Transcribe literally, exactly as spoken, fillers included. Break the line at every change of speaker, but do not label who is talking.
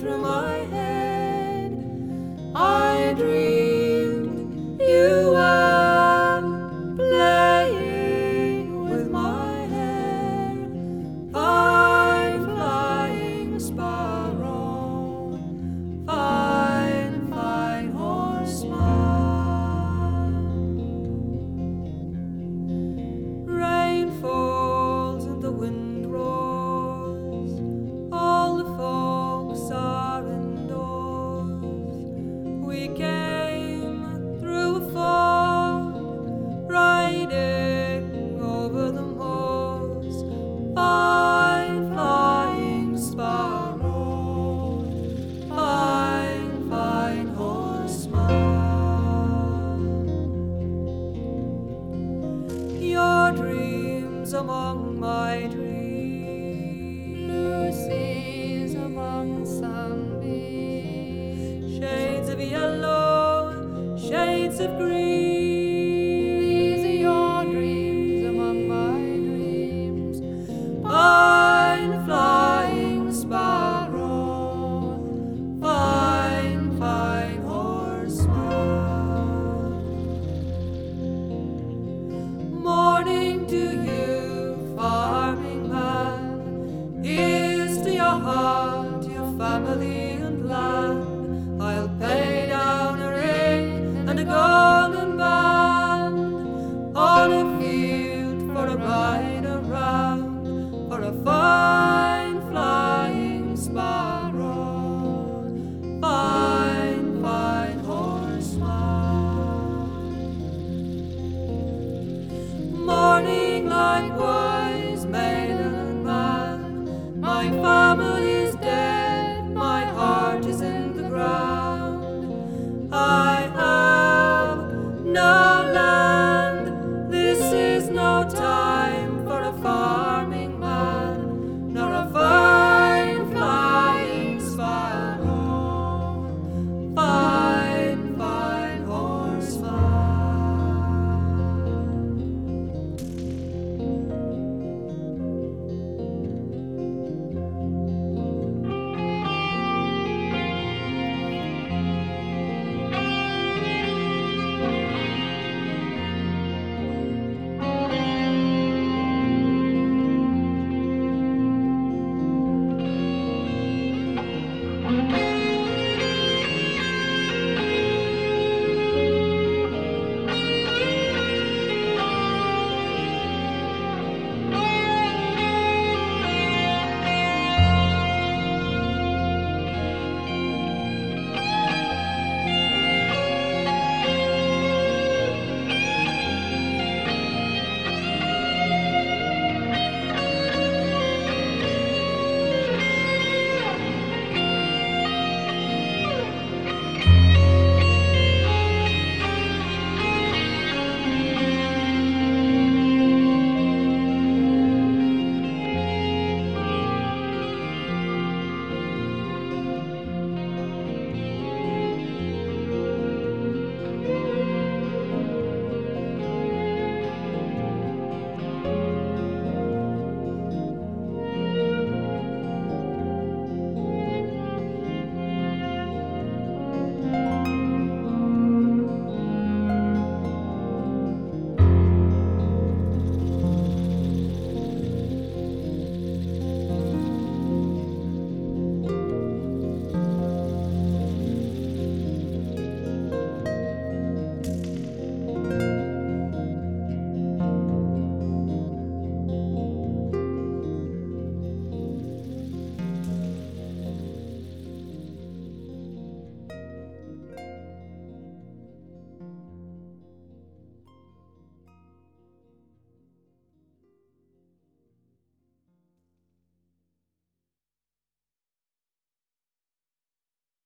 through my head. I dreamed you were playing with my hair. Fine flying sparrow, fine, fine horseman. Rain falls and the wind roars, all the folks are indoors. We came through a ford, riding over the moors. Fine flying sparrow, fine, fine horseman. Your dreams among my dreams,
Lucy's among sunbeams,
shades of yellow, shades of green.
these are your dreams among my dreams.
Fine flying sparrow, fine, fine horseman. Morning to you, farming man. Here's to your heart, your family and land. I'll pay down a ring and a golden band on a field for a ride around, for a fine flying sparrow, fine, fine horseman. Morning like wine.